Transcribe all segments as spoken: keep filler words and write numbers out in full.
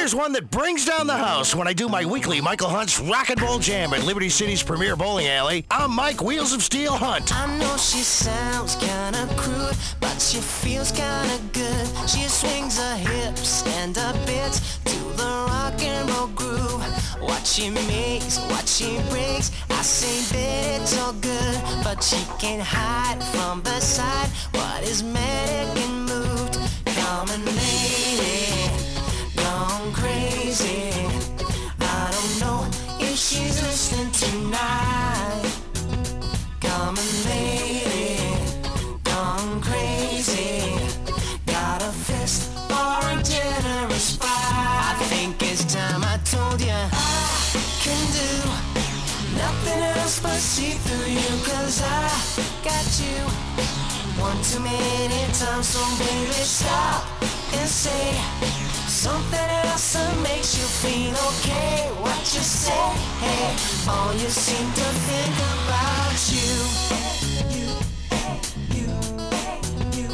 Here's one that brings down the house when I do my weekly Michael Hunt's Rock and Roll Jam at Liberty City's premier bowling alley. I'm Mike Wheels of Steel Hunt. I know she sounds kinda crude, but she feels kinda good. She swings her hips and her bits to the rock and roll groove. What she makes, what she brings, I say that it's all good, but she can't hide from the side what is manic and moved. Common lady, gone crazy. I don't know if she's listening tonight. Common lady, gone crazy. Got a fist for a generous spy. I think it's time I told you I can do nothing else but see through you, cause I got you one too many times. So baby, stop and say something else that makes you feel okay. What you say, hey, all you seem to think about you. You, you, you,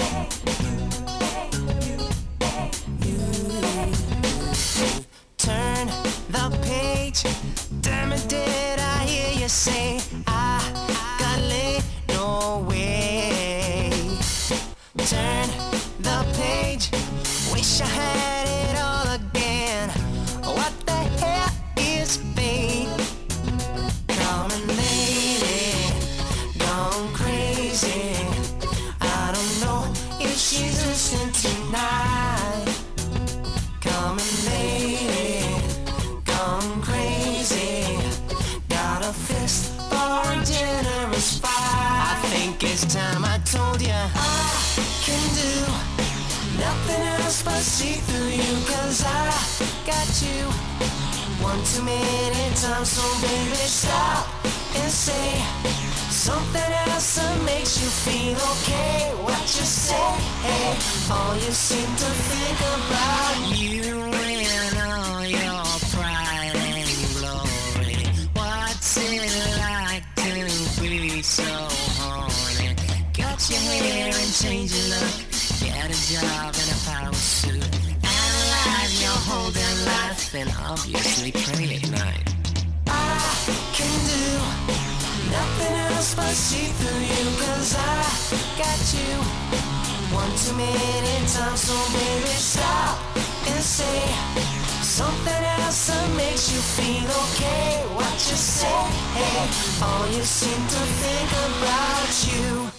you, you. Turn the page. Damn it, did I hear you say I got laid? No way. Turn the page. Wish I had it all again. What the hell is fate? Common lady, gone crazy. I don't know if she's listening tonight. Common lady, gone crazy. Got a fist for a generous spy. I think it's time I told you I can do nothing else but see through you, cause I got you one too many times. So baby, stop and say something else that makes you feel okay. What you say, hey, all you seem to think about you and all your pride and glory. What's it like to be so horny? Cut your hair and change your look. Get a job in a power suit. Analyze your whole damn life and obviously pray at night. I can do nothing else but see through you, cause I got you one too many times. So baby, stop and say something else that makes you feel okay. What you say, hey, all you seem to think about you.